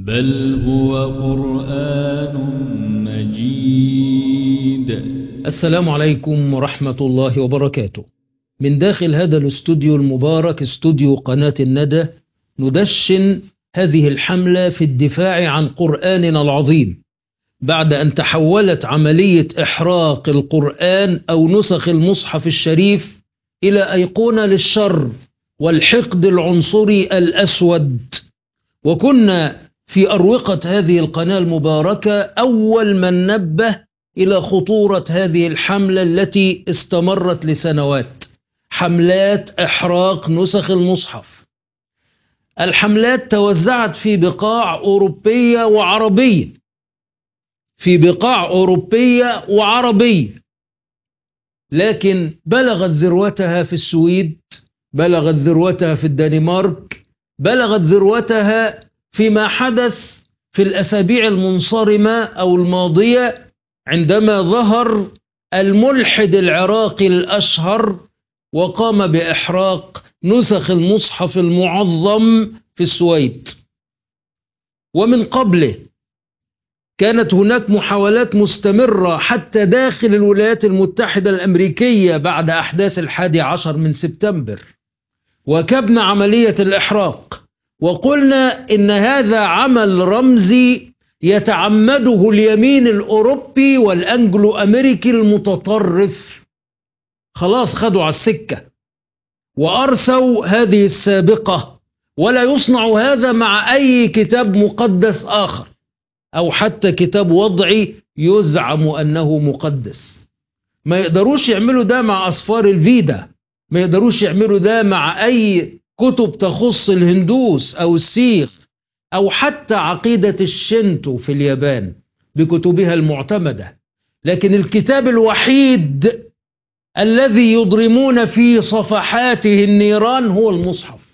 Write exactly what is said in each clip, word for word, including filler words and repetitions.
بل هو قرآن مجيد. السلام عليكم ورحمة الله وبركاته. من داخل هذا الاستوديو المبارك، استوديو قناة الندى، ندشن هذه الحملة في الدفاع عن قرآننا العظيم، بعد أن تحولت عملية إحراق القرآن أو نسخ المصحف الشريف إلى أيقونة للشر والحقد العنصري الأسود. وكنا في أروقة هذه القناة المباركة أول من نبه إلى خطورة هذه الحملة التي استمرت لسنوات، حملات إحراق نسخ المصحف. الحملات توزعت في بقاع أوروبية وعربية في بقاع أوروبية وعربية لكن بلغت ذروتها في السويد، بلغت ذروتها في الدنمارك، بلغت ذروتها فيما حدث في الأسابيع المنصرمة أو الماضية، عندما ظهر الملحد العراقي الأشهر وقام بإحراق نسخ المصحف المعظم في السويد. ومن قبله كانت هناك محاولات مستمرة حتى داخل الولايات المتحدة الأمريكية بعد أحداث الحادي عشر من سبتمبر، وكبنا عملية الإحراق وقلنا إن هذا عمل رمزي يتعمده اليمين الأوروبي والأنجلو أمريكي المتطرف. خلاص خدوا على السكة وأرسوا هذه السابقة، ولا يصنع هذا مع أي كتاب مقدس آخر أو حتى كتاب وضعي يزعم أنه مقدس. ما يقدروش يعملوا ده مع أسفار الفيدا، ما يقدروش يعملوا ده مع أي كتب تخص الهندوس أو السيخ أو حتى عقيدة الشنتو في اليابان بكتبها المعتمدة. لكن الكتاب الوحيد الذي يضرمون في صفحاته النيران هو المصحف.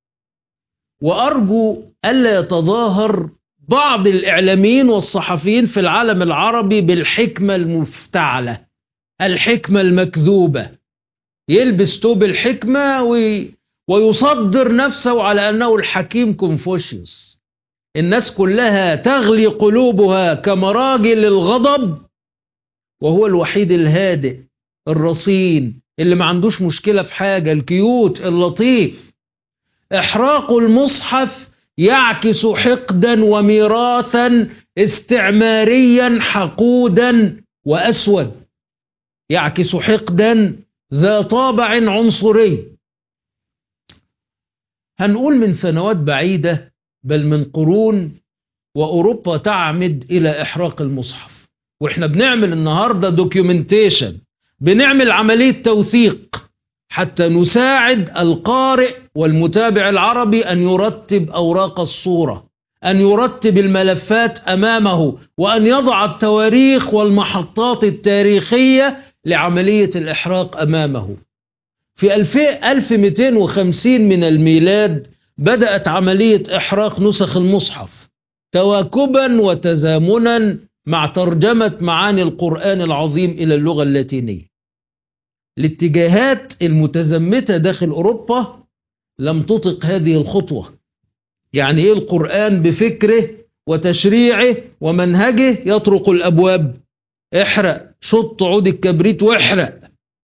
وأرجو ألا يتظاهر بعض الإعلاميين والصحفيين في العالم العربي بالحكمة المفتعلة، الحكمة المكذوبة، يلبس توب الحكمة وي ويصدر نفسه على أنه الحكيم كونفوشيوس. الناس كلها تغلي قلوبها كمراجل الغضب، وهو الوحيد الهادئ الرصين اللي ما عندوش مشكلة في حاجة، الكيوت اللطيف. إحراق المصحف يعكس حقدا وميراثا استعماريا حقودا وأسود، يعكس حقدا ذا طابع عنصري. هنقول من سنوات بعيدة بل من قرون، وأوروبا تعمد إلى إحراق المصحف، وإحنا بنعمل النهاردة دوكيومنتيشن، بنعمل عملية توثيق حتى نساعد القارئ والمتابع العربي أن يرتب أوراق الصورة، أن يرتب الملفات أمامه، وأن يضع التواريخ والمحطات التاريخية لعملية الإحراق أمامه. في ألف ومئتين وخمسين من الميلاد بدأت عملية إحراق نسخ المصحف تواكبا وتزامنا مع ترجمة معاني القرآن العظيم إلى اللغة اللاتينية. الاتجاهات المتزمتة داخل أوروبا لم تطق هذه الخطوة. يعني إيه القرآن بفكره وتشريعه ومنهجه يطرق الأبواب؟ احرق، شط عود الكبريت واحرق.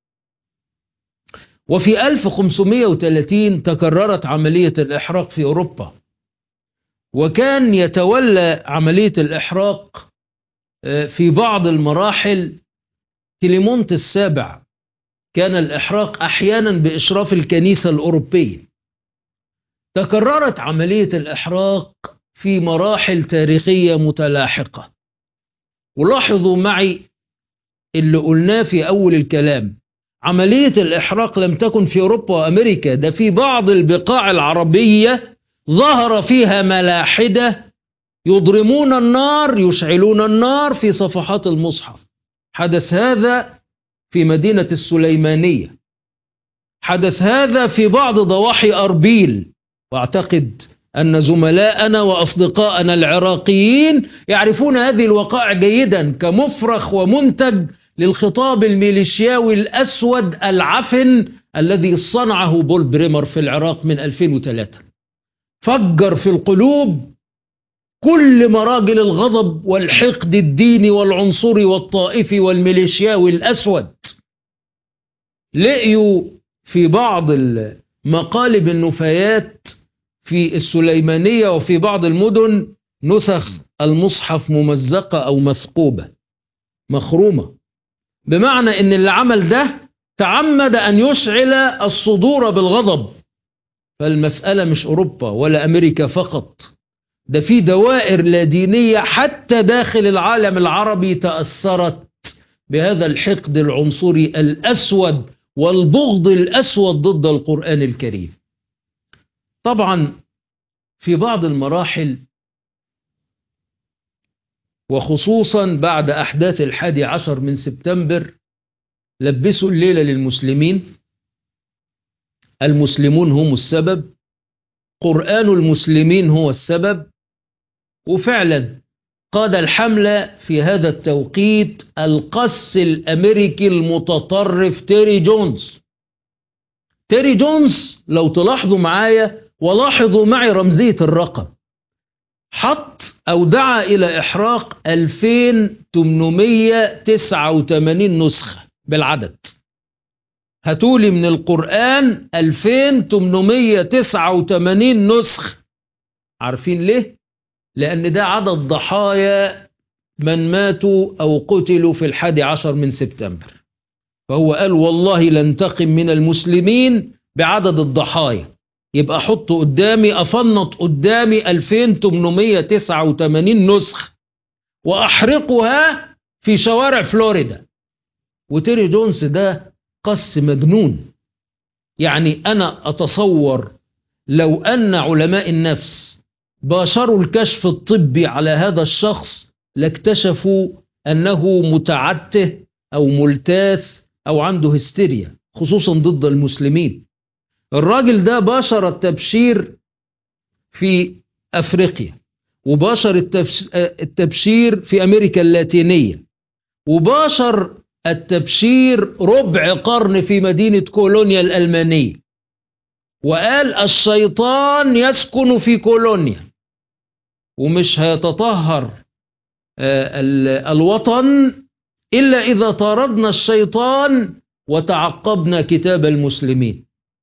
وفي ألف وخمسمئة وثلاثين تكررت عملية الإحراق في أوروبا، وكان يتولى عملية الإحراق في بعض المراحل كليمونت السابع. كان الإحراق أحيانا بإشراف الكنيسة الأوروبية. تكررت عملية الإحراق في مراحل تاريخية متلاحقة. ولاحظوا معي اللي قلناه في أول الكلام، عملية الإحراق لم تكن في أوروبا وأمريكا، ده في بعض البقاع العربية ظهر فيها ملاحدة يضرمون النار، يشعلون النار في صفحات المصحف. حدث هذا في مدينة السليمانية، حدث هذا في بعض ضواحي أربيل، وأعتقد أن زملاءنا وأصدقائنا العراقيين يعرفون هذه الوقائع جيدا كمفرخ ومنتج للخطاب الميليشياوي الأسود العفن الذي صنعه بول بريمر في العراق من ألفين وثلاثة. فجر في القلوب كل مراجل الغضب والحقد الديني والعنصري والطائفي والميليشياوي الأسود. لقيوا في بعض مقالب النفايات في السليمانية وفي بعض المدن نسخ المصحف ممزقة أو مثقوبة مخرومة، بمعنى ان اللي عمل ده تعمد أن يشعل الصدور بالغضب. فالمسألة مش أوروبا ولا أمريكا فقط، ده في دوائر لا دينية حتى داخل العالم العربي تأثرت بهذا الحقد العنصري الأسود والبغض الأسود ضد القرآن الكريم. طبعا في بعض المراحل وخصوصا بعد أحداث الحادي عشر من سبتمبر لبسوا الليلة للمسلمين، المسلمون هم السبب، قرآن المسلمين هو السبب. وفعلا قاد الحملة في هذا التوقيت القس الأمريكي المتطرف تيري جونز. تيري جونز لو تلاحظوا معايا ولاحظوا معي رمزية الرقم، حط أو دعا إلى إحراق ألفين وثمانمائة وتسعة وثمانين نسخة بالعدد. هاتولي من القرآن ألفين وثمانمائة وتسعة وثمانين نسخ. عارفين ليه؟ لأن ده عدد ضحايا من ماتوا أو قتلوا في الحادي عشر من سبتمبر. فهو قال والله لنتقم من المسلمين بعدد الضحايا، يبقى حط قدامي أفنط قدامي ألفين وثمانمائة وتسعة وثمانين نسخ وأحرقها في شوارع فلوريدا. وتيري جونز ده قس مجنون. يعني أنا أتصور لو أن علماء النفس باشروا الكشف الطبي على هذا الشخص لاكتشفوا أنه متعته أو ملتاث أو عنده هستيريا، خصوصا ضد المسلمين. الراجل ده باشر التبشير في أفريقيا، وباشر التبشير في أمريكا اللاتينية، وباشر التبشير ربع قرن في مدينة كولونيا الألمانية، وقال الشيطان يسكن في كولونيا ومش هيتطهر الوطن إلا إذا طاردنا الشيطان وتعقبنا كتاب المسلمين.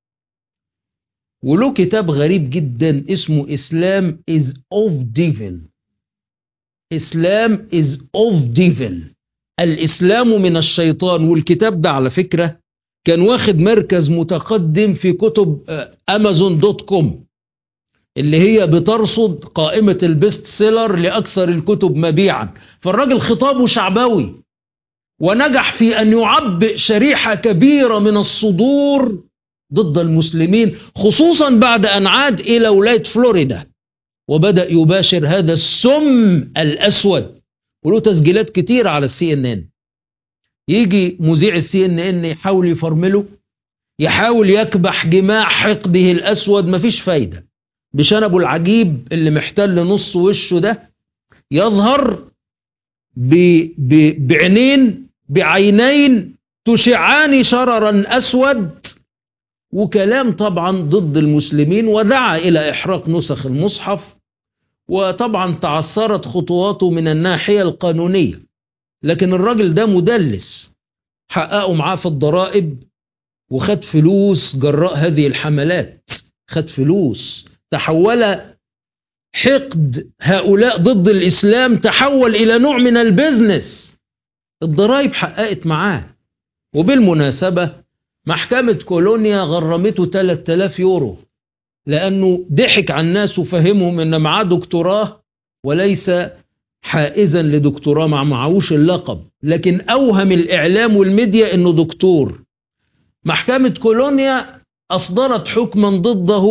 وله كتاب غريب جدا اسمه إسلام is of devil. إسلام is of devil، الإسلام من الشيطان. والكتاب ده على فكرة كان واخد مركز متقدم في كتب أمازون دوت كوم اللي هي بترصد قائمة البيست سيلر لأكثر الكتب مبيعا. فالراجل خطابه شعبوي ونجح في أن يعبئ شريحة كبيرة من الصدور ضد المسلمين، خصوصا بعد أن عاد إلى ولاية فلوريدا وبدأ يباشر هذا السم الأسود. وله تسجيلات كتير على السي ان ان. يجي مذيع السي ان ان يحاول يفرمله، يحاول يكبح جماع حقده الأسود، مفيش فايدة. بشنبه العجيب اللي محتل نص وشه ده يظهر ب... ب... بعينين بعينين تشعان شررا أسود، وكلام طبعا ضد المسلمين، ودعا إلى إحراق نسخ المصحف. وطبعا تعثرت خطواته من الناحية القانونية، لكن الراجل ده مدلس، حققوا معاه في الضرائب وخد فلوس جراء هذه الحملات، خد فلوس. تحول حقد هؤلاء ضد الإسلام تحول إلى نوع من البزنس. الضرائب حققت معاه. وبالمناسبة محكمة كولونيا غرمته ثلاثة آلاف يورو لأنه ضحك على الناس وفهمهم أن معاه دكتوراه وليس حائزا لدكتوراه، مع معهوش اللقب، لكن أوهم الإعلام والميديا أنه دكتور. محكمة كولونيا أصدرت حكما ضده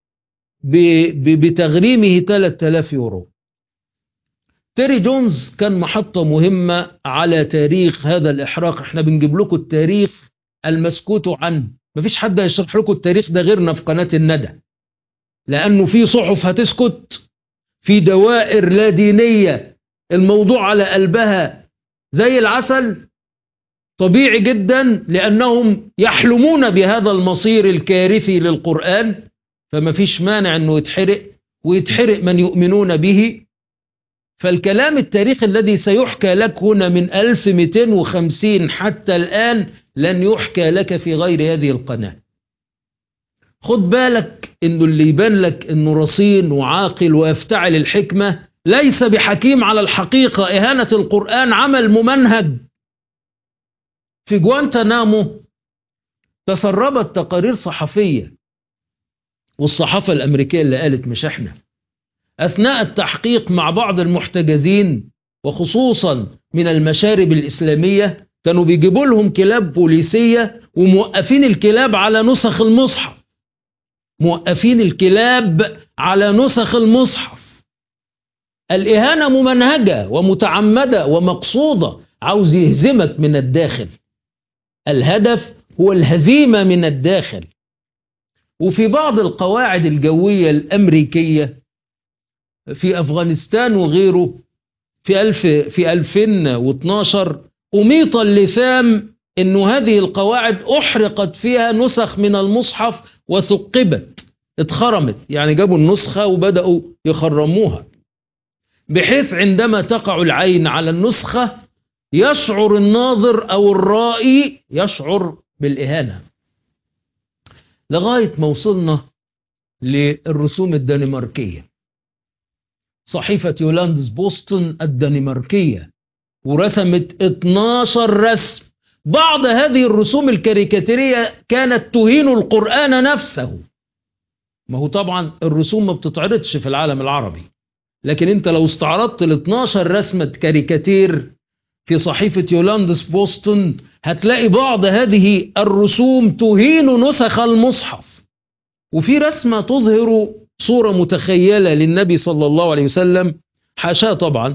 بتغريمه ثلاثة آلاف يورو. تيري جونز كان محطة مهمة على تاريخ هذا الإحراق. احنا بنجيب لكم التاريخ المسكوت عنه، مفيش حد هيشرح لكم التاريخ ده غيرنا في قناة الندى، لأنه في صحف هتسكت، في دوائر لا دينية الموضوع على قلبها زي العسل، طبيعي جدا لأنهم يحلمون بهذا المصير الكارثي للقرآن. فما فيش مانع أنه يتحرق ويتحرق من يؤمنون به. فالكلام التاريخي الذي سيحكى لك هنا من ألف ومئتين وخمسين حتى الآن لن يحكى لك في غير هذه القناة. خد بالك إنه اللي يبان لك إنه رصين وعاقل ويفتعل الحكمة ليس بحكيم على الحقيقة. إهانة القرآن عمل ممنهج. في جوانتانامو تسربت تقارير صحفية، والصحافة الأمريكية اللي قالت مش إحنا، أثناء التحقيق مع بعض المحتجزين وخصوصا من المشارب الإسلامية كانوا بيجيبوا لهم كلاب بوليسية وموقفين الكلاب على نسخ المصحف، موقفين الكلاب على نسخ المصحف. الإهانة ممنهجة ومتعمدة ومقصودة، عاوز يهزمك من الداخل. الهدف هو الهزيمة من الداخل. وفي بعض القواعد الجوية الأمريكية في أفغانستان وغيره في ألف في ألفين واثناشر أميط اللثام إنه هذه القواعد أحرقت فيها نسخ من المصحف وثقبت، اتخرمت، يعني جابوا النسخة وبدأوا يخرموها، بحيث عندما تقع العين على النسخة يشعر الناظر أو الرائي يشعر بالإهانة. لغاية ما وصلنا للرسوم الدنماركية. صحيفة يولاندس بوستون الدنماركية ورسمت اثناشر رسم. بعض هذه الرسوم الكاريكاتيرية كانت تهين القرآن نفسه. ما هو طبعا الرسوم ما بتتعرضش في العالم العربي، لكن انت لو استعرضت ال اثناشر رسمة كاريكاتير في صحيفة يولاندس بوستون هتلاقي بعض هذه الرسوم تهين نسخ المصحف. وفي رسمة تظهر صورة متخيلة للنبي صلى الله عليه وسلم، حاشاه طبعا،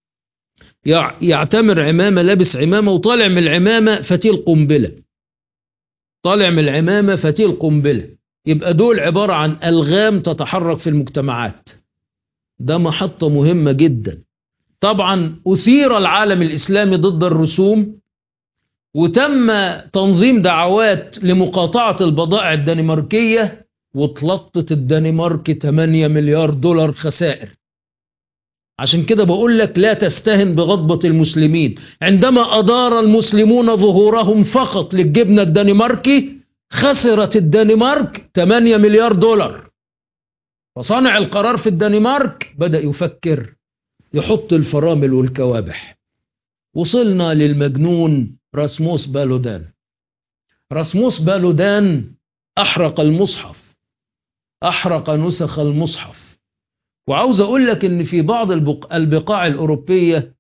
يعتمر عمامة، لابس عمامة وطالع من العمامة فتيل قنبلة، طالع من العمامة فتيل قنبلة. يبقى دول عبارة عن ألغام تتحرك في المجتمعات. ده محطة مهمة جدا. طبعا أثير العالم الإسلامي ضد الرسوم، وتم تنظيم دعوات لمقاطعة البضائع الدنماركية، واتلطت الدنمارك ثمانية مليار دولار خسائر. عشان كده بقول لك لا تستهن بغضبة المسلمين. عندما أدار المسلمون ظهورهم فقط للجبنة الدنماركي خسرت الدنمارك ثمانية مليار دولار. فصانع القرار في الدنمارك بدأ يفكر يحط الفرامل والكوابح. وصلنا للمجنون راسموس بالودان. راسموس بالودان أحرق المصحف، أحرق نسخ المصحف. وعاوز أقول لك إن في بعض البقاع الأوروبية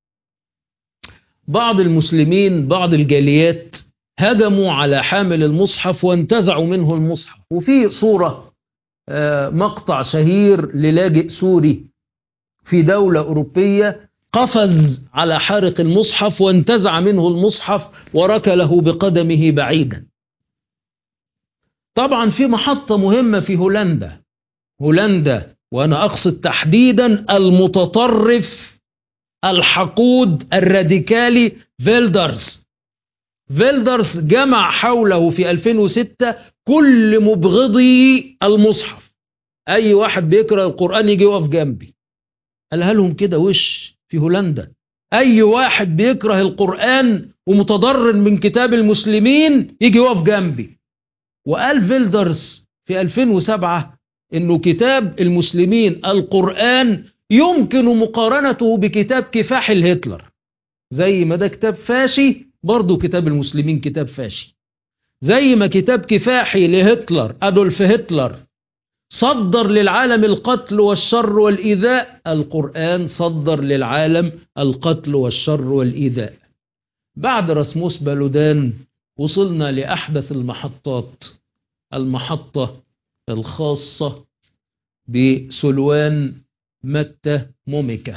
بعض المسلمين، بعض الجاليات هجموا على حامل المصحف وانتزعوا منه المصحف. وفي صورة مقطع شهير للاجئ سوري في دولة أوروبية قفز على حارق المصحف وانتزع منه المصحف وركله بقدمه بعيدا. طبعا في محطة مهمة في هولندا، هولندا وأنا أقصد تحديدا المتطرف الحقود الراديكالي فيلدرز. فيلدرز جمع حوله في ألفين وستة كل مبغضي المصحف. أي واحد بيقرأ القرآن يجي يقف جنبي، قالها لهم كده وش في هولندا. أي واحد بيكره القرآن ومتضرر من كتاب المسلمين يجي يقف جنبي. وقال فيلدرز في ألفين وسبعة إنه كتاب المسلمين القرآن يمكن مقارنته بكتاب كفاح الهتلر. زي ما ده كتاب فاشي برضو كتاب المسلمين كتاب فاشي. زي ما كتاب كفاحي لهتلر أدولف هتلر صدر للعالم القتل والشر والإيذاء، القرآن صدر للعالم القتل والشر والإيذاء. بعد راسموس بالودان وصلنا لأحدث المحطات، المحطة الخاصة بسلوان متى موميكا،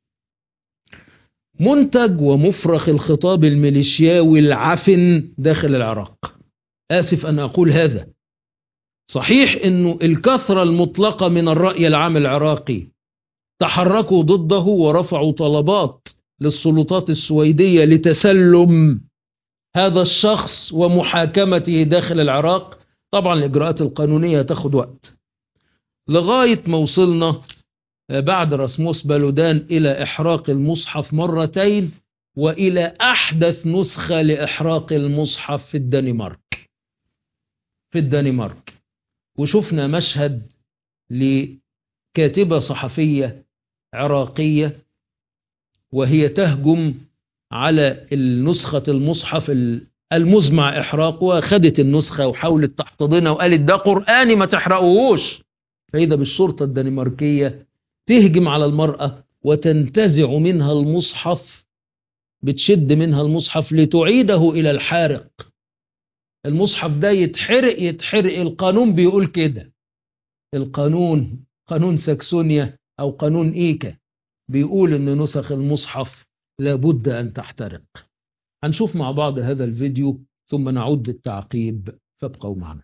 منتج ومفرخ الخطاب الميليشياوي العفن داخل العراق. آسف أن أقول هذا. صحيح أنه الكثرة المطلقة من الرأي العام العراقي تحركوا ضده ورفعوا طلبات للسلطات السويدية لتسلم هذا الشخص ومحاكمته داخل العراق. طبعا الإجراءات القانونية تاخد وقت، لغاية ما وصلنا بعد راسموس بالودان إلى إحراق المصحف مرتين، وإلى أحدث نسخة لإحراق المصحف في الدنمارك في الدنمارك وشفنا مشهد لكاتبة صحفية عراقية وهي تهجم على النسخة المصحف المزمع إحراقه، وخدت النسخة وحاولت تحتضنها وقالت ده قرآني ما تحرقوهوش. فإذا بالشرطة الدنماركية تهجم على المرأة وتنتزع منها المصحف، بتشد منها المصحف لتعيده إلى الحارق. المصحف ده يتحرق يتحرق القانون بيقول كده، القانون قانون ساكسونيا أو قانون إيكا بيقول إن نسخ المصحف لابد أن تحترق. هنشوف مع بعض هذا الفيديو ثم نعود للتعقيب، فابقوا معنا.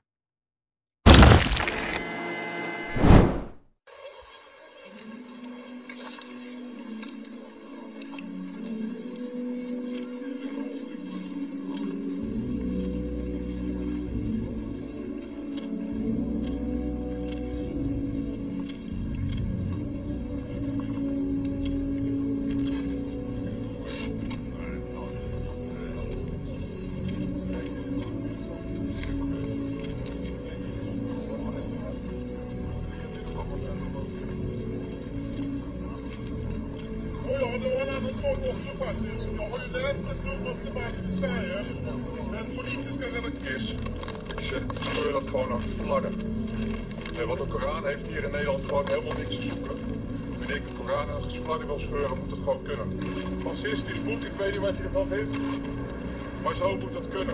Jag har ju läst en dummaste debatt i Sverige. Den politiska redaktörs. Ik scheur dat gewoon af vlaggen. Nee, wat de Koran heeft hier in Nederland gewoon helemaal niks te zoeken. Wanneer ik de Koran als vlaggen wil scheuren, moet het gewoon kunnen. Fascistisch boek, ik weet niet wat je ervan vindt. Maar zo moet het kunnen.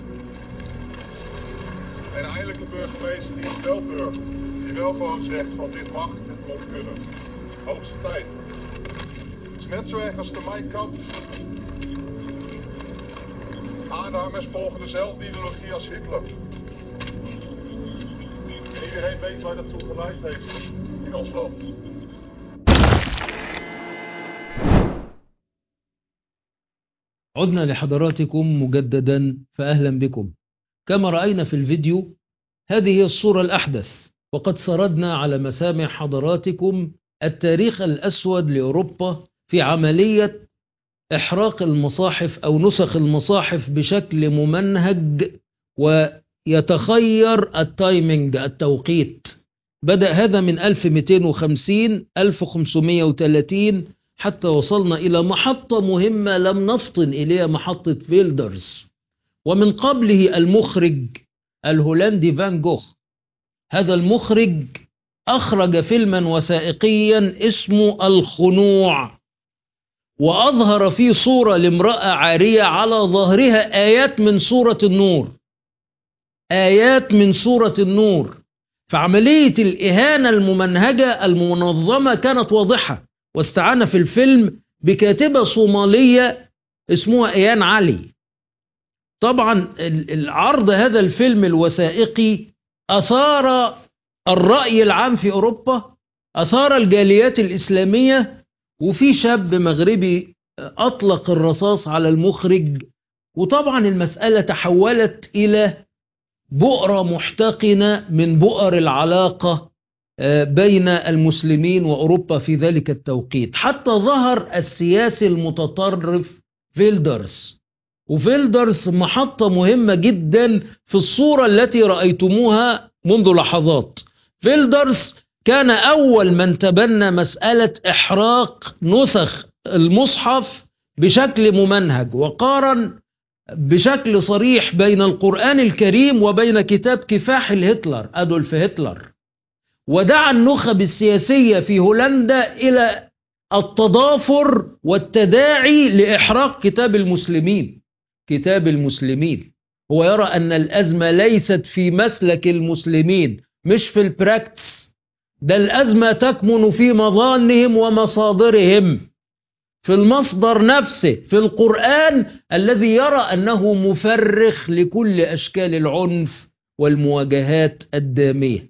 En eindelijk een burgemeester die het wel durft. Die wel gewoon zegt van dit mag, dit moet kunnen. Hoogste tijd. Net zo erg als de Mein Kampf. Aanhangers volgen dezelfde ideologie als Hitler. En iedereen weet waar dat toe geleid heeft in ons land. عدنا لحضراتكم مجددا، فأهلا بكم. كما رأينا في الفيديو، هذه هي الصورة الأحدث، وقد سردنا على مسامع حضراتكم التاريخ الأسود لأوروبا في عملية إحراق المصاحف أو نسخ المصاحف بشكل ممنهج ويتخير التايمينج التوقيت. بدأ هذا من ألف ومئتين وخمسين ألف وخمسمئة وثلاثين حتى وصلنا إلى محطة مهمة لم نفطن إليها، محطة فيلدرز، ومن قبله المخرج الهولندي فان جوخ. هذا المخرج أخرج فيلما وثائقيا اسمه الخنوع، وأظهر فيه صورة لامرأة عارية على ظهرها آيات من سورة النور، آيات من سورة النور. فعملية الإهانة الممنهجة المنظمة كانت واضحة، واستعان في الفيلم بكاتبة صومالية اسمها إيان علي. طبعا العرض هذا الفيلم الوثائقي أثار الرأي العام في أوروبا، أثار الجاليات الإسلامية، وفي شاب مغربي أطلق الرصاص على المخرج. وطبعا المسألة تحولت إلى بؤرة محتقنة من بؤر العلاقة بين المسلمين وأوروبا في ذلك التوقيت، حتى ظهر السياسي المتطرف فيلدرز. وفيلدرز محطة مهمة جدا في الصورة التي رأيتموها منذ لحظات. فيلدرز كان أول من تبنى مسألة إحراق نسخ المصحف بشكل ممنهج، وقارن بشكل صريح بين القرآن الكريم وبين كتاب كفاح الهتلر أدولف هتلر، ودعا النخب السياسية في هولندا إلى التضافر والتداعي لإحراق كتاب المسلمين. كتاب المسلمين هو يرى أن الأزمة ليست في مسلك المسلمين، مش في البراكتس، ده الأزمة تكمن في مظانهم ومصادرهم، في المصدر نفسه، في القرآن الذي يرى أنه مفرخ لكل أشكال العنف والمواجهات الدامية.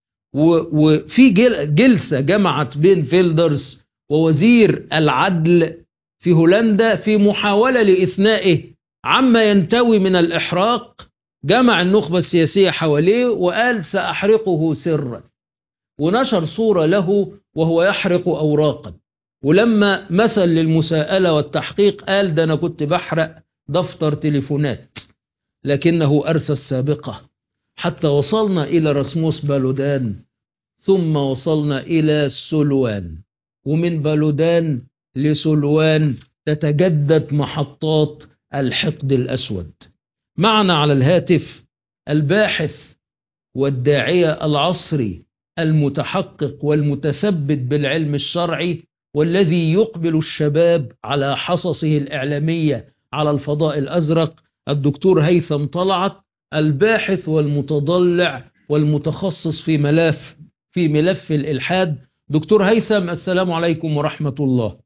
وفي جلسة جمعت بين فيلدرز ووزير العدل في هولندا في محاولة لإثنائه عما ينتوي من الإحراق، جمع النخبة السياسية حواليه وقال سأحرقه سرا. ونشر صورة له وهو يحرق أوراقا، ولما مثل للمساءلة والتحقيق قال ده أنا كنت بحرق دفتر تليفونات، لكنه أرسى السابقة حتى وصلنا إلى رسموس بالودان، ثم وصلنا إلى سلوان، ومن بالودان لسلوان تتجدد محطات الحقد الأسود. معنا على الهاتف الباحث والداعية العصري المتحقق والمتثبت بالعلم الشرعي، والذي يقبل الشباب على حصصه الإعلامية على الفضاء الأزرق، الدكتور هيثم طلعت، الباحث والمتضلع والمتخصص في ملف في ملف الإلحاد. دكتور هيثم، السلام عليكم ورحمة الله.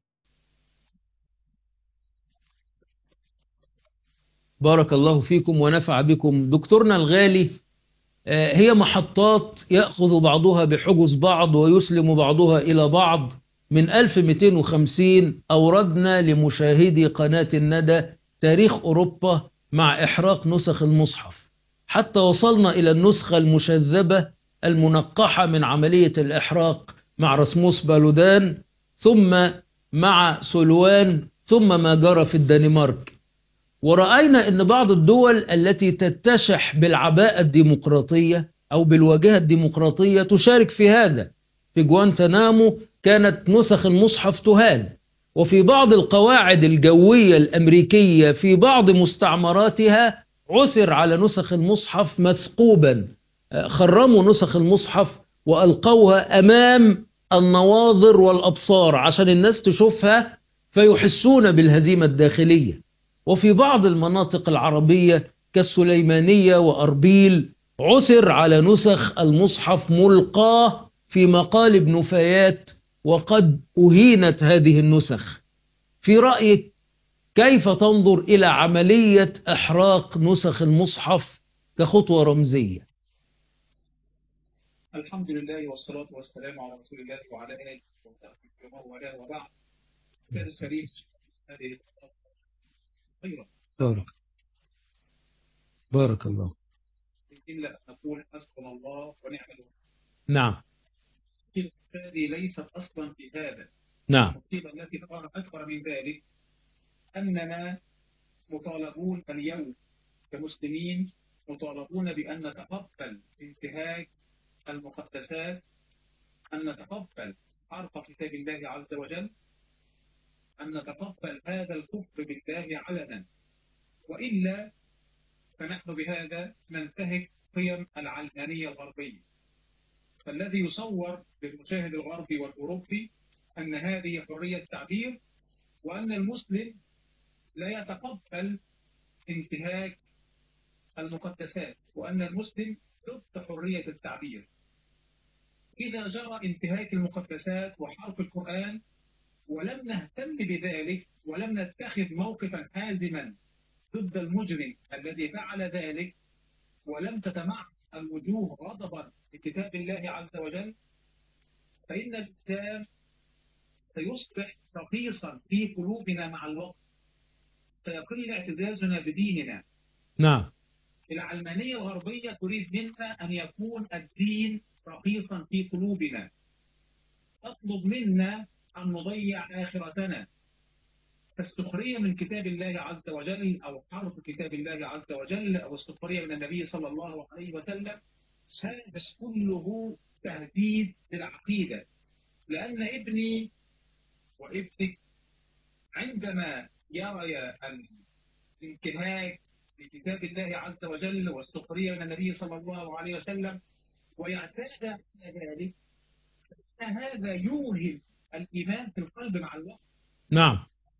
بارك الله فيكم ونفع بكم. دكتورنا الغالي، هي محطات يأخذ بعضها بحجز بعض ويسلم بعضها إلى بعض. من ألف ومئتين وخمسين أوردنا لمشاهدي قناة الندى تاريخ أوروبا مع إحراق نسخ المصحف، حتى وصلنا إلى النسخة المشذبة المنقحة من عملية الإحراق مع رسموس بالودان، ثم مع سلوان، ثم ما جرى في الدنمارك. ورأينا أن بعض الدول التي تتشح بالعباءة الديمقراطية أو بالواجهة الديمقراطية تشارك في هذا. في جوانتنامو كانت نسخ المصحف تهان، وفي بعض القواعد الجوية الأمريكية في بعض مستعمراتها عثر على نسخ المصحف مثقوبا، خرموا نسخ المصحف وألقوها أمام النواظر والأبصار عشان الناس تشوفها فيحسون بالهزيمة الداخلية. وفي بعض المناطق العربية كالسليمانية وأربيل عثر على نسخ المصحف ملقاه في مقالب نفايات، وقد أهينت هذه النسخ. في رأيك كيف تنظر إلى عملية إحراق نسخ المصحف كخطوة رمزية؟ الحمد لله والصلاة والسلام على رسول الله وعلى آله وصحبه ومن والاه، وبعد. كان الكريم هذه خيرا. بارك بارك الله. إلا أن نقول حسبنا الله ونعم الوكيل. نعم. هذه ليست أصلا في هذا. نعم. المصيبة التي تظهر أكبر من ذلك أننا مطالبون اليوم كمسلمين، مطالبون بأن نتقبل انتهاك المقدسات، أن نتقبل حرف كتاب الله عز وجل، أن نتقبل هذا الكفر بالله علنا، وإلا فنحن بهذا ننتهك قيم العلمانية الغربية. فالذي يصور للمشاهد الغربي والأوروبي أن هذه حرية تعبير، وأن المسلم لا يتقبل انتهاك المقدسات، وأن المسلم ضد حرية التعبير. إذا جرى انتهاك المقدسات وحرف القرآن ولم نهتم بذلك ولم نتخذ موقفا حازما ضد المجرم الذي فعل ذلك، ولم تتمعن الوجوه غضبا لكتاب الله عز وجل، فإن الإسلام سيصبح رخيصا في قلوبنا مع الوقت، سيقل اعتزازنا بديننا. نعم. العلمانية الغربية تريد منا أن يكون الدين رخيصا في قلوبنا، تطلب منا أن نضيع آخرتنا. فالسخرية من كتاب الله عز وجل أو حرف كتاب الله عز وجل أو السخرية من النبي صلى الله عليه وسلم، هذا كله تهديد للعقيدة. لأن ابني وابنك عندما يرى الانتهاك لكتاب الله عز وجل والسخرية من النبي صلى الله عليه وسلم ويعتاد على ذلك، فإن هذا يوهن الإيمان في القلب مع الوقت. نعم.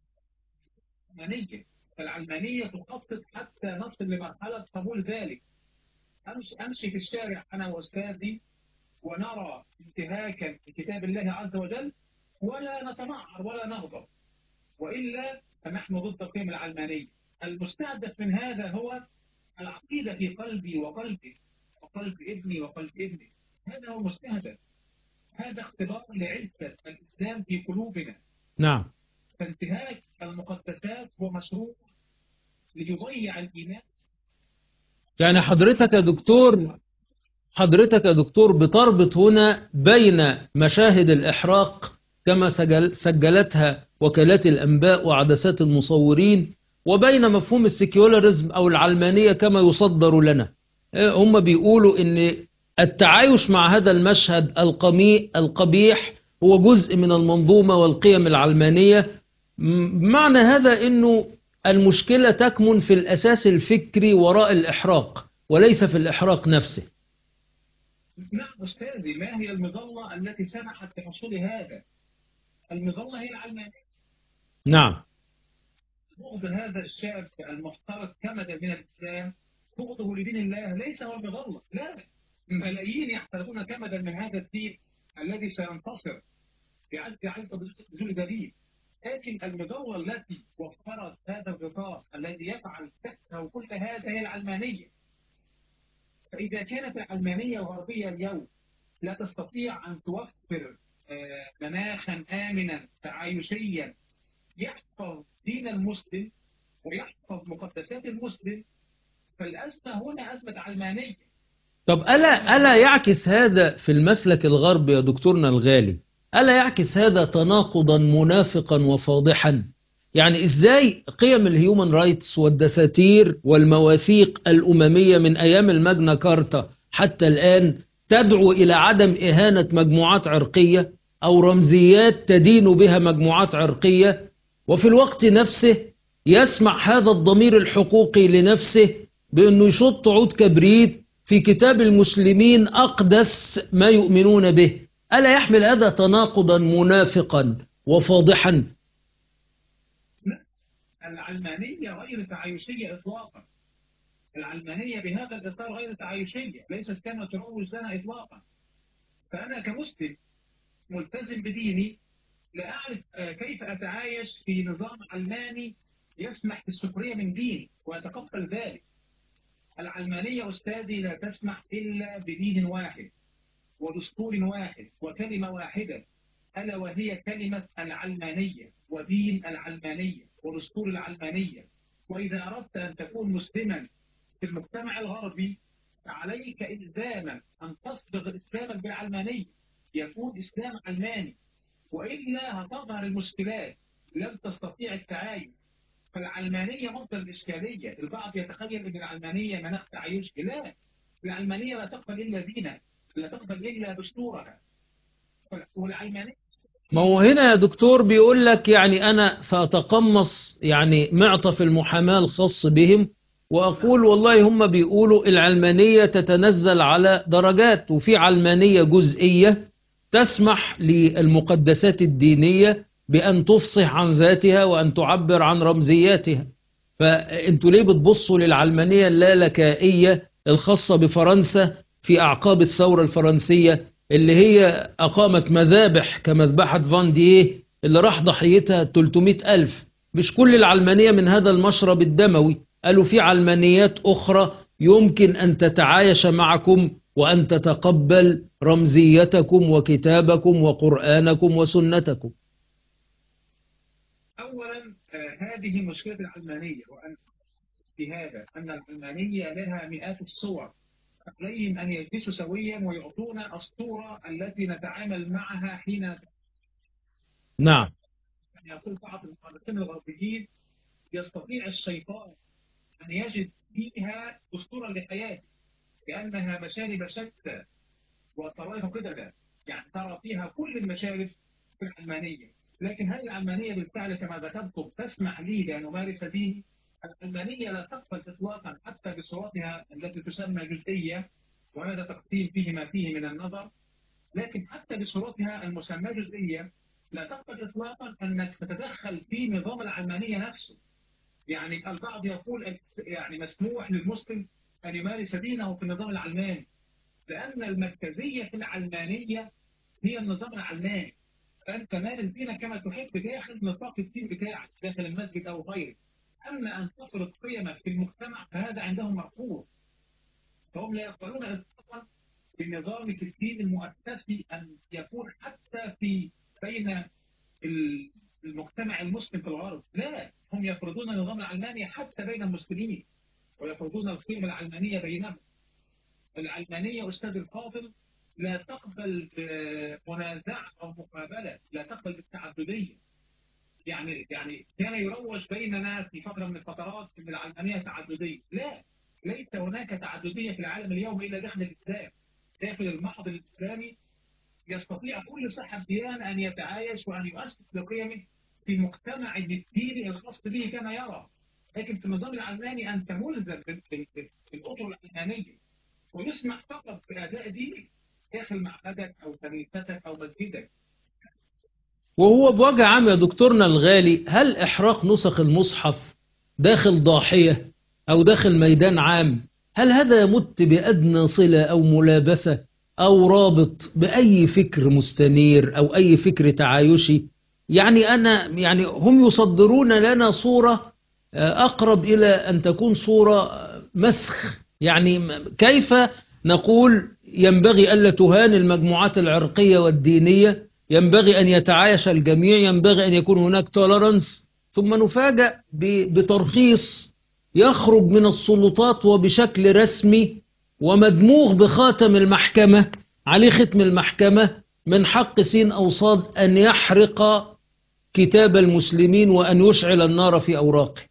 العلمانية فالعلمانية تخطط حتى نصل لمرحلة قبول ذلك. أمشي, أمشي في الشارع أنا وأستاذي ونرى انتهاكا لكتاب الله عز وجل ولا نتمعر ولا نغضب، وإلا فنحن ضد القيم العلمانية. المستهدف من هذا هو العقيدة في قلبي وقلبي وقلب ابني وقلب ابني، هذا هو المستهدف. هذا اختبار لعزة الإسلام في قلوبنا. نعم. فانتهاك المقدسات هو مشروع ليضيع الإيمان. يعني حضرتك يا دكتور حضرتك يا دكتور بتربط هنا بين مشاهد الإحراق كما سجل سجلتها وكالات الأنباء وعدسات المصورين، وبين مفهوم السيكولاريزم أو العلمانية كما يصدر لنا. هم بيقولوا إن التعايش مع هذا المشهد القميء القبيح هو جزء من المنظومة والقيم العلمانية. معنى هذا إنه المشكلة تكمن في الأساس الفكري وراء الإحراق وليس في الإحراق نفسه. نعم أستاذي، ما هي المظلة التي سمحت بحصول هذا؟ المظلة هي العلمانية. نعم. بغض هذا الشاب المفترض كمدا من الإسلام، بغضه لدين الله ليس هو المظلة، لا، ملايين يحترقون كمدا من هذا الدين الذي سينتصر بعز عز بدون دليل. لكن المظلة التي وفرت هذا الغطاء الذي يفعل تحته كل هذا هي العلمانية. فإذا كانت العلمانية الغربية اليوم لا تستطيع أن توفر مناخا آمنا تعايشيا يحفظ دين المسلم ويحفظ مقدسات المسلم، فالأزمة هنا أزمة علمانية. طب ألا, ألا يعكس هذا في المسلك الغربي يا دكتورنا الغالي، ألا يعكس هذا تناقضا منافقا وفاضحا؟ يعني إزاي قيم الهيومن رايتس والدساتير والمواثيق الأممية من أيام الماجنا كارتا حتى الآن تدعو إلى عدم إهانة مجموعات عرقية أو رمزيات تدين بها مجموعات عرقية، وفي الوقت نفسه يسمع هذا الضمير الحقوقي لنفسه بأنه يشط عود كبريت في كتاب المسلمين أقدس ما يؤمنون به؟ ألا يحمل هذا تناقضا منافقا وفاضحا؟ العلمانية غير تعايشية إطلاقا. العلمانية بهذا الإطار غير تعايشية، ليست كما تروج لنا إطلاقا. فأنا كمسلم ملتزم بديني لا أعرف كيف أتعايش في نظام علماني يسمح بالسخرية من ديني وأتقبل ذلك. العلمانية أستاذي لا تسمح إلا بدين واحد ودستور واحد وكلمة واحدة، ألا وهي كلمة العلمانية ودين العلمانية ودستور العلمانية. وإذا أردت أن تكون مسلما في المجتمع الغربي فعليك إلزاما أن تصبغ إسلامك بالعلمانية، يكون إسلام علماني، وإلا هتظهر المشكلات، لن تستطيع التعايش. فالعلمانية مصدر الإشكالية. البعض يتخيل أن العلمانية مناخ تعايش، لا، العلمانية لا تقبل إلا دينها، لا تقبل إلا دستورها. والعلمانية ما هو هنا يا دكتور بيقول لك يعني أنا سأتقمص يعني معطف المحاماة الخاص بهم وأقول والله هم بيقولوا العلمانية تتنزل على درجات، وفي علمانية جزئية تسمح للمقدسات الدينية بأن تفصح عن ذاتها وأن تعبر عن رمزياتها. فأنتوا ليه بتبصوا للعلمانية اللالكائية الخاصة بفرنسا في أعقاب الثورة الفرنسية اللي هي أقامت مذابح كمذبحة فان ديه اللي راح ضحيتها ثلاثمائة ألف؟ مش كل العلمانية من هذا المشرب الدموي، قالوا في علمانيات أخرى يمكن أن تتعايش معكم وأن تتقبل رمزيتكم وكتابكم وقرآنكم وسنتكم. أولا هذه مشكلة العلمانية، وأن في هذا أن العلمانية لها مئات الصور، عليهم أن يجلسوا سويا ويعطونا الصورة التي نتعامل معها حين. نعم. يقول بعض المؤرخين الغربيين يستطيع الشيطان أن يجد فيها دستورا لحياته، لأنها مشارب شتى وطرائف قدرة، يعني ترى فيها كل المشارب في العلمانية. لكن هل العلمانية بالفعل كما ذكرتم تسمح لي بأن أمارس ديني؟ العلمانية لا تقبل إطلاقا حتى بصورتها التي تسمى جزئية، وهذا تقسيم فيه ما فيه من النظر، لكن حتى بصورتها المسمى جزئية لا تقبل إطلاقا أنك تتدخل في نظام العلمانية نفسه. يعني البعض يقول يعني مسموح للمسلم أن يمارس دينه في النظام العلماني، لأن المركزية في العلمانية هي النظام العلماني. فأنت مارس دينك كما تحب داخل نطاق الدين بتاعك داخل المسجد أو غيره. أما أن تفرض قيمك في المجتمع فهذا عندهم مرفوض. فهم لا يقبلون إطلاقا بالنظام في الدين المؤسسي أن يكون حتى في بين المجتمع المسلم في الغرب، لا، هم يفرضون النظام العلماني حتى بين المسلمين ويفرضون القيم العلمانية بينهم. العلمانية أستاذ الفاضل لا تقبل بمنازعة أو مقابلة، لا تقبل بالتعددية. يعني يعني كان يروج بيننا في فترة من الفترات أن العلمانية تعددية. لا، ليس هناك تعددية في العالم اليوم إلا داخل الإسلام. داخل المحض الإسلامي يستطيع كل صاحب ديانة أن يتعايش وأن يؤسس لقيمه في مجتمع الديني الخاص به كما يرى. لكن في النظام العلماني أنت ملزم بالأطر العلمانية، ويسمح فقط بأداء دينك داخل معبدك أو كنيستك أو مسجدك. وهو بوجه عام يا دكتورنا الغالي، هل إحراق نسخ المصحف داخل ضاحية أو داخل ميدان عام، هل هذا يمت بأدنى صلة أو ملابسة أو رابط بأي فكر مستنير أو أي فكر تعايشي؟ يعني أنا يعني هم يصدرون لنا صورة أقرب إلى أن تكون صورة مسخ. يعني كيف نقول ينبغي ألا تهان المجموعات العرقية والدينية، ينبغي أن يتعايش الجميع، ينبغي أن يكون هناك تولرنس، ثم نفاجأ بترخيص يخرج من السلطات وبشكل رسمي ومدموغ بخاتم المحكمة، عليه ختم المحكمة، من حق سين أو صاد أن يحرق كتاب المسلمين وأن يشعل النار في أوراقه.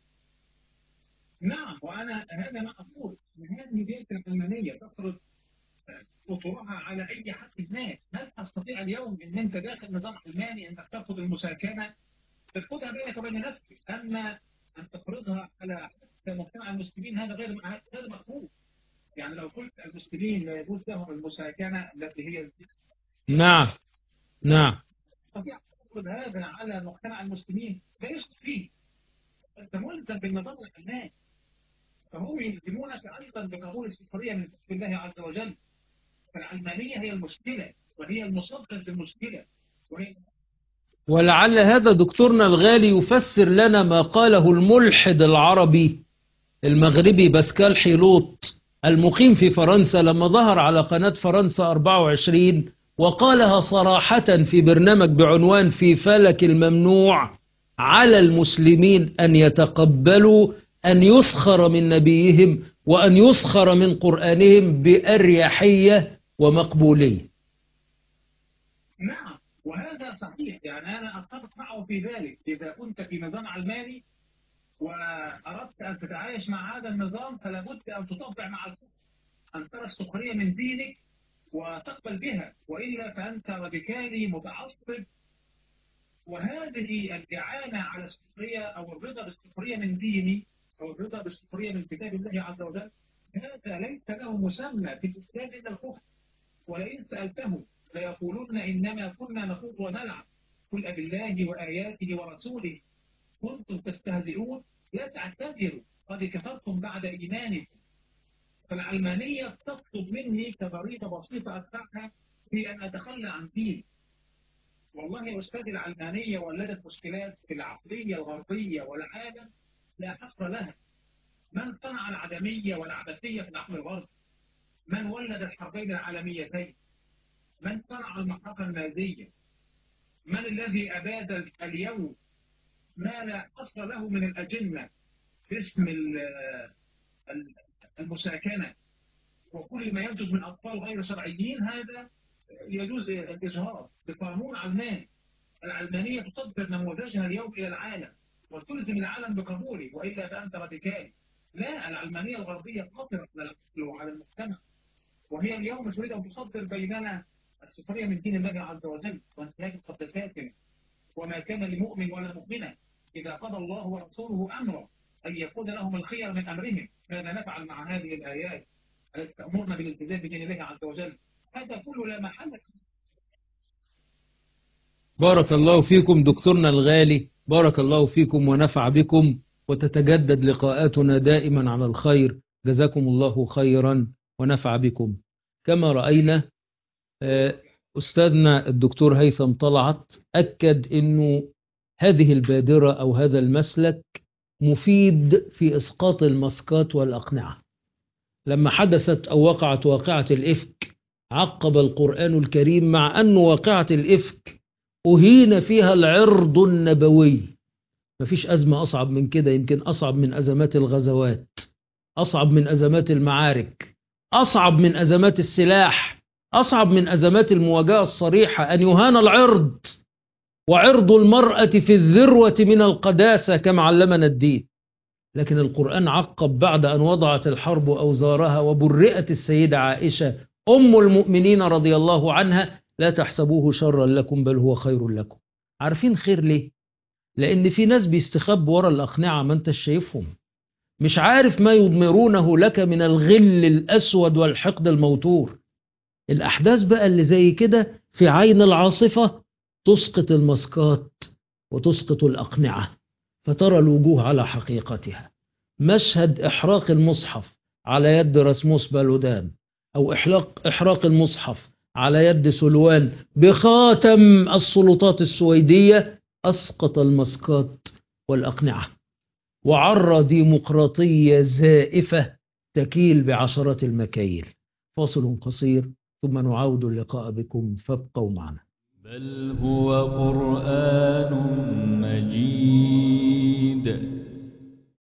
نعم، وأنا هذا ما أقول، أن هذه بيئة العلمانية تفرض أطرها على أي حد الناس. هل تستطيع اليوم أن أنت داخل نظام علماني أنك ترفض المساكنة ترفضها بينك وبين نفسك، أما أن تفرضها على مجتمع المسلمين هذا غير غير مقبول. يعني لو قلت المسلمين لا يجوز لهم المساكنة التي هي نعم نعم تستطيع تفرض هذا على مجتمع المسلمين؟ لا يسقط فيه. أنت ملزم بالنظام العلماني، فهم يلزمونك أيضا بقبول السخرية من كتاب الله عز وجل. فالعلمانية هي المشكلة وهي المسبب للمشكلة. وهي ولعل هذا دكتورنا الغالي يفسر لنا ما قاله الملحد العربي المغربي باسكال حيلوط المقيم في فرنسا لما ظهر على قناة فرنسا أربعة وعشرين وقالها صراحة في برنامج بعنوان في فلك الممنوع: على المسلمين أن يتقبلوا أن يسخر من نبيهم وأن يسخر من قرآنهم بأريحية ومقبولية. نعم، وهذا صحيح. يعني أنا أتفق معه في ذلك. إذا كنت في نظام علماني وأردت أن تتعايش مع هذا النظام فلا بد أن تطبع مع الكفر، أن ترى السخرية من دينك وتقبل بها، وإلا فأنت راديكالي متعصب. وهذه الإعانة على السخرية أو الرضا بالسخرية من ديني أو الرضا بالسخرية من كتاب الله عز وجل، هذا ليس له مسمى في الإسلام إلا الكفر. ولئن سألتهم ليقولون إنما كنا نخوض ونلعب، قل أبالله وآياته ورسوله كنتم تستهزئون لا تعتذروا قد كفرتم بعد إيمانكم. فالعلمانية تطلب مني كضريبة بسيطة أدفعها في أن أتخلى عن دين. والله يا أستاذ، العلمانية ولدت مشكلات في العقلية الغربية والعالم لا حصر لها. من صنع العدمية والعبثية في العقل الغربي؟ من ولد الحربين العالميتين؟ من صنع المحرقة النازية؟ من الذي أباد اليوم ما لا حصر له من الأجنة باسم المساكنة وكل ما ينتج من أطفال غير شرعيين؟ هذا يجوز الإجهاض بقانون علماني. العلمانية تصدر نموذجها اليوم إلى العالم وتلزم العالم بقبوله، وإلا فأنت راديكالي. لا، العلمانية الغربية خطرة على العقل وعلى المجتمع، وهي اليوم تريد أن تصدر بيننا السخرية من دين الله عز وجل وانتهاك القدسات. وما كان لمؤمن ولا مؤمنة إذا قضى الله ورسوله أمرا أن يكون لهم الخير من أمرهم. ماذا نفعل مع هذه الآيات التي تأمرنا بالالتزام بدين الله عز وجل؟ هذا كله لا محل. بارك الله فيكم دكتورنا الغالي، بارك الله فيكم ونفع بكم، وتتجدد لقاءاتنا دائما على الخير. جزاكم الله خيرا ونفع بكم. كما رأينا أستاذنا الدكتور هيثم طلعت أكد أنه هذه البادرة أو هذا المسلك مفيد في إسقاط المسقات والأقنعة. لما حدثت أو وقعت واقعة الإفك عقب القرآن الكريم مع أن واقعة الإفك أهين فيها العرض النبوي. مفيش أزمة أصعب من كده، يمكن أصعب من أزمات الغزوات، أصعب من أزمات المعارك. أصعب من أزمات السلاح، أصعب من أزمات المواجهة الصريحة، أن يهان العرض، وعرض المرأة في الذروة من القداسة كما علمنا الدين. لكن القرآن عقب بعد أن وضعت الحرب أوزارها وبرئت السيدة عائشة أم المؤمنين رضي الله عنها: لا تحسبوه شرا لكم بل هو خير لكم. عارفين خير ليه؟ لأن في ناس بيستخبوا ورا الأقنعة ما انت شايفهم، مش عارف ما يضمرونه لك من الغل الأسود والحقد الموتور. الأحداث بقى اللي زي كده في عين العاصفة تسقط المسكات وتسقط الأقنعة، فترى الوجوه على حقيقتها. مشهد إحراق المصحف على يد رسموس بالودان، أو إحراق, إحراق المصحف على يد سلوان بخاتم السلطات السويدية، أسقط المسكات والأقنعة وعرى ديمقراطية زائفة تكيل بعشرات المكاييل. فاصل قصير ثم نعود اللقاء بكم، فابقوا معنا. بل هو قرآن مجيد